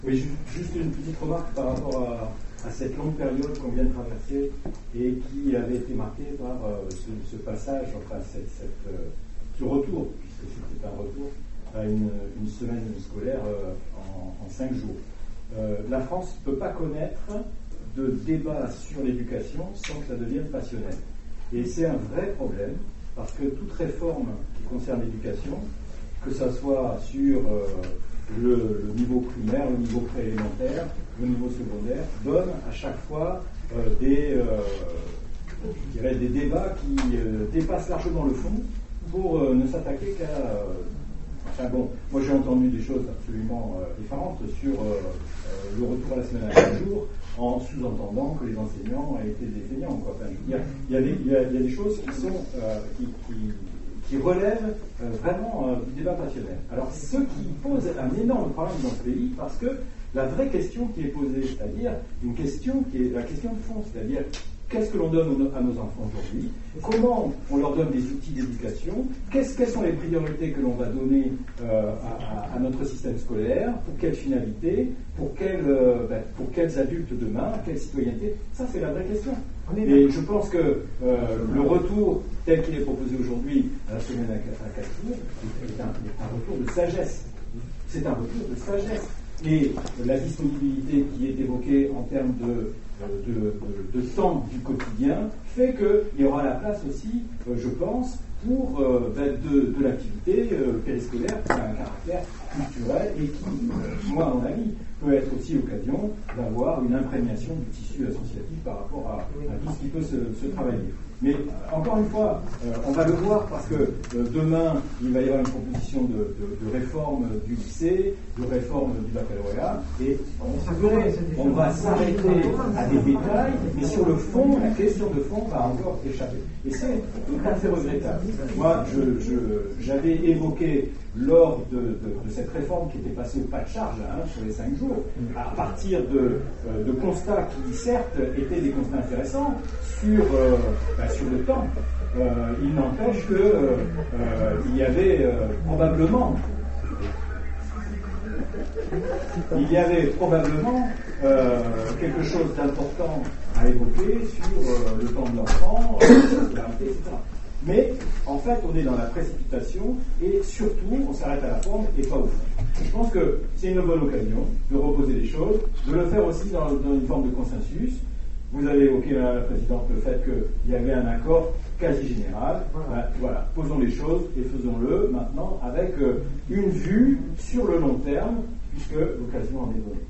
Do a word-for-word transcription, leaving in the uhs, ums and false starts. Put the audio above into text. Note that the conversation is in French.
Oui, juste une petite remarque par rapport à, à cette longue période qu'on vient de traverser et qui avait été marquée par euh, ce, ce passage, enfin cette, cette, euh, ce retour, puisque c'était un retour, à une, une semaine scolaire euh, en, en cinq jours. Euh, la France ne peut pas connaître de débat sur l'éducation sans que ça devienne passionnel. Et c'est un vrai problème, parce que toute réforme qui concerne l'éducation, que ça soit sur euh, le, le niveau primaire, le niveau préélémentaire, le niveau secondaire, donne à chaque fois euh, des, euh, je dirais des débats qui euh, dépassent largement le fond pour euh, ne s'attaquer qu'à... Euh, enfin bon, moi j'ai entendu des choses absolument euh, différentes sur euh, euh, le retour à la semaine à cinq jours, en sous-entendant que les enseignants étaient des feignants, quoi. Enfin, il, y a, il, y a des, il, y a, il y a des choses qui sont... Euh, qui, qui, qui relève euh, vraiment euh, du débat passionnel. Alors, ce qui pose un énorme problème dans ce pays, parce que la vraie question qui est posée, c'est-à-dire une question qui est la question de fond, c'est-à-dire qu'est-ce que l'on donne à nos enfants aujourd'hui, comment on leur donne des outils d'éducation, qu'est-ce, quelles sont les priorités que l'on va donner euh, à, à, à notre système scolaire, pour quelles finalités, pour, quel, euh, ben, pour quels adultes demain, quelle citoyenneté, ça c'est la vraie question. Et je pense que euh, le retour tel qu'il est proposé aujourd'hui à la semaine à quatre jours est un, est un retour de sagesse. C'est un retour de sagesse. Et la disponibilité qui est évoquée en termes de, de, de, de temps du quotidien fait qu'il y aura la place aussi, euh, je pense, pour euh, de, de l'activité euh, périscolaire qui a un caractère culturel et qui, euh, moi à mon avis, peut être aussi l'occasion d'avoir une imprégnation du tissu associatif par rapport à, à tout ce qui peut se, se travailler. Mais encore une fois, euh, on va le voir parce que euh, demain, il va y avoir une proposition de, de, de réforme du lycée, de réforme du baccalauréat, et on, on va s'arrêter à des détails, mais sur le fond, la question de fond va encore échapper. Et c'est tout à fait regrettable. Moi, je, je, j'avais évoqué lors de, de, de cette réforme qui était passée au pas de charge hein, sur les cinq jours, à partir de, euh, de constats qui, certes, étaient des constats intéressants sur, euh, bah, sur le temps. Euh, il n'empêche qu'il euh, euh, y avait euh, probablement il y avait probablement euh, quelque chose d'important à évoquer sur euh, le temps de l'enfant, euh, la scolarité, et cetera. Mais, en fait, on est dans la précipitation et surtout, on s'arrête à la forme et pas au fond. Je pense que c'est une bonne occasion de reposer les choses, de le faire aussi dans, dans une forme de consensus. Vous avez évoqué, Madame la Présidente, le fait qu'il y avait un accord quasi général. Voilà. Ben, voilà, posons les choses et faisons-le maintenant avec euh, une vue sur le long terme, puisque l'occasion en est donnée.